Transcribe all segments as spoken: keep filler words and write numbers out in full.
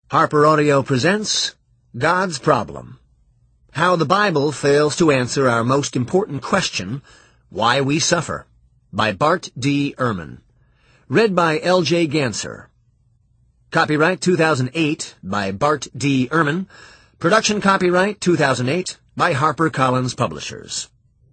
Harper Audio presents God's Problem. How the Bible Fails to Answer Our Most Important Question, Why We Suffer, by Bart D. Ehrman. Read by L J Ganser. Copyright two thousand eight by Bart D. Ehrman. Production copyright two thousand eight by HarperCollins Publishers.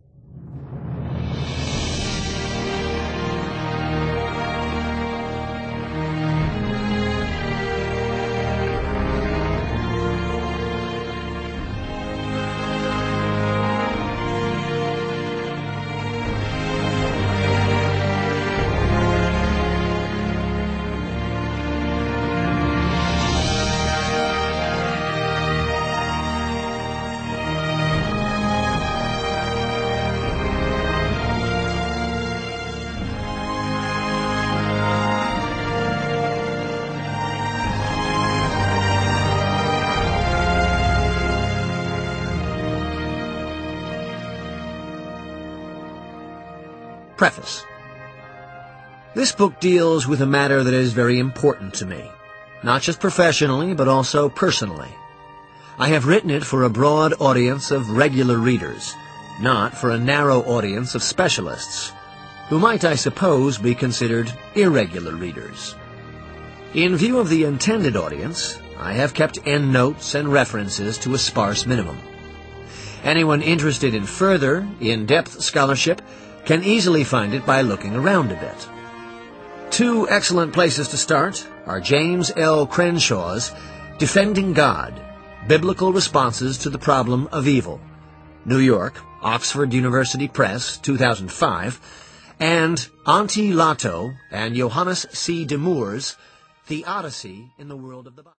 Preface. This book deals with a matter that is very important to me, not just professionally, but also personally. I have written it for a broad audience of regular readers, not for a narrow audience of specialists, who might, I suppose, be considered irregular readers. In view of the intended audience, I have kept endnotes and references to a sparse minimum. Anyone interested in further, in-depth scholarship can easily find it by looking around a bit. Two excellent places to start are James L. Crenshaw's Defending God, Biblical Responses to the Problem of Evil, New York, Oxford University Press, two thousand five, and Antti Laato and Johannes C. de Moor's The Odyssey in the World of the Bible.